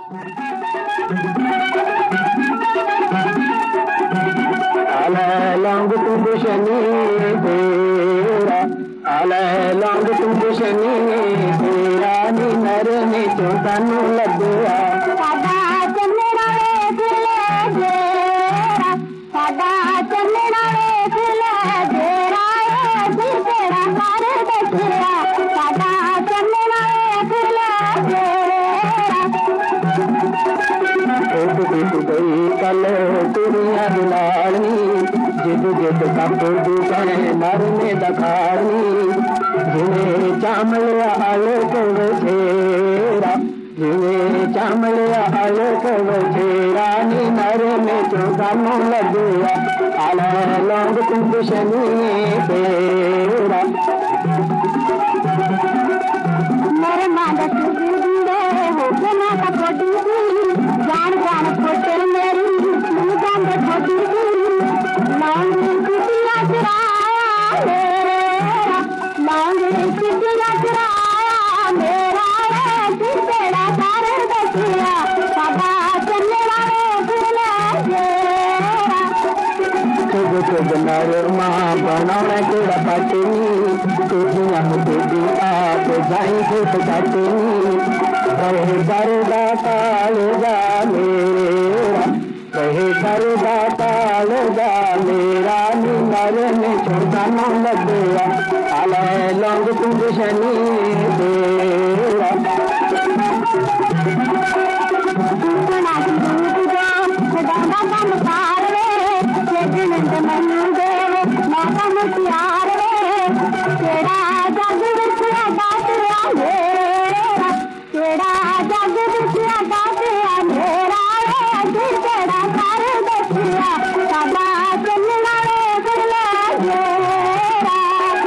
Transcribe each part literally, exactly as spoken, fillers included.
लौंग तुम शनि तेरा आले लौंग तुम शनि तेरा नी नर ने तो तनु लगया सादा चन्ना वेख ले जेरा सादा चन्ना वेख ले जेरा दिल तेरा कर देखया सादा चन्ना वेख ले जेरा एक दिस गई कल कुड़िया दिलानी जिद जिद कप दुकान नर ने दखानी जिने चामलिया आलो को छेरा जिने चामलिया आलो को छेरा नी नर में चौकानो लगया आला लौंग तुम शनि तेरा मेरे मादक जिंदे हो के ना का कोटी जान जान कोटे मेरी तू जान दे कोटी लौंग कुटिया चुराया मेरा लौंग कुटिया चुराया मेरा तू तेरा कर देखिया सादा चन्ना वेख ले जेरा चुग चुग नर मां बनाने तेरा पटनी तुझिया मुझे आप जाई खुद पटनी कहे दरदा कालगा मेरा कहे दरदा कालगा मेरा नी नर ने छोटा न लगया आले लौंग तुम शनि तेरा सुना दूध दो सदा कम कार वे लेकिन मनु दे मैं कम प्यार वे तेरा जग विच दातिया मेरा तेरा जग विच दातिया मेरा तू तेरा कर देखिया सादा चन्ना वेख ले जेरा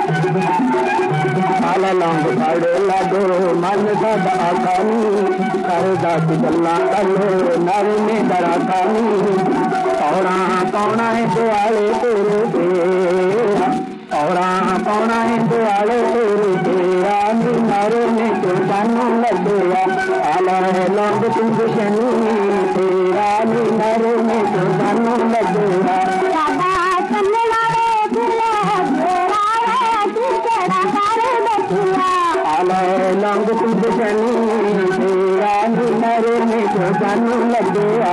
आला लौंग पड़े लगो मन सदा खानी कर दस गल्ला कलो नर ने डरा खानी औरा पौना है दुआले तेरे तेरा औरा पौना है दुआले तेरे तेरा नी नर ने तो जानो लगया आला लौंग तुम शनि तेरा नी नर ने तो जानो लगया सादा चन्ना वेख ले जेरा तू तेरा कर देखिया आले लौंग तुम शनि तेरा नी नर ने तो जानो लगया